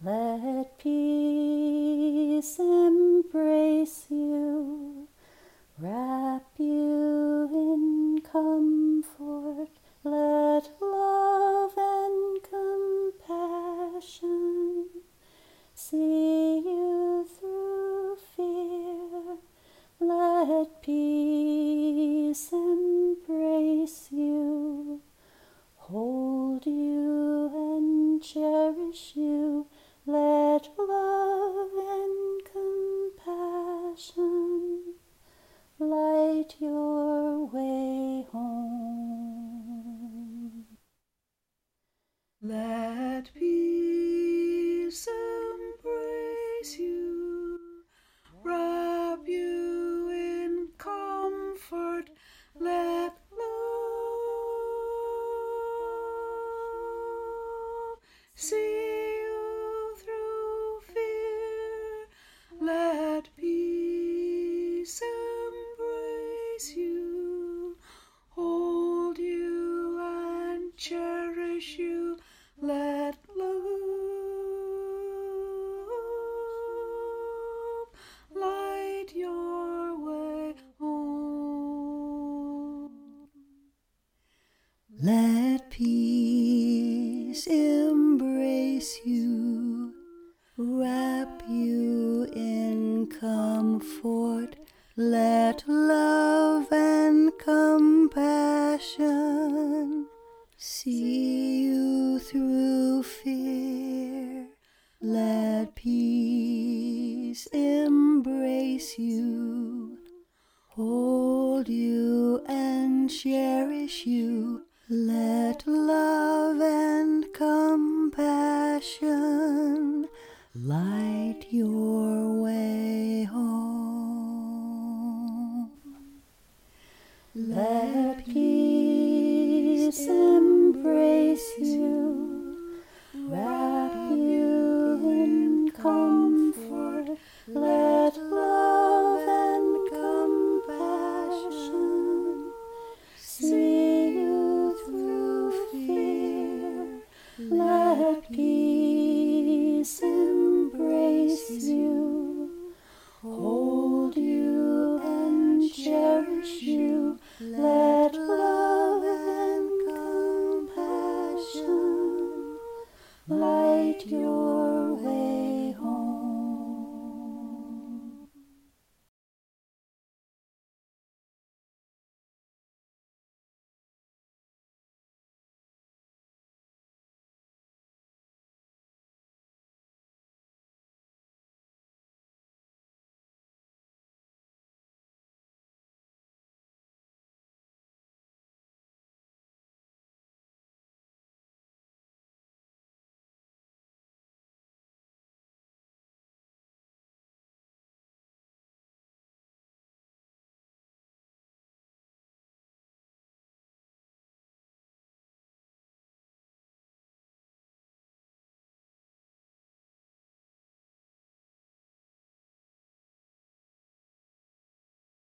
Let peace embrace you, wrap you in comfort. Let love and compassion see you through fear. Let peace embrace you, hold you and cherish you. Let love and compassion light your way home. Let peace embrace you, wrap you in comfort. Let love see you through fear. Let peace embrace you, hold you and cherish you. Let love light your way home. Let peace embrace you, wrap you in comfort. Let love and compassion see you through fear. Let peace embrace you, hold you and cherish you. Let love and compassion light your way home. Let peace embrace you, wrap you in comfort. Let love and compassion see you through fear. Let peace embrace you, hold you and cherish you. Let love and compassion light your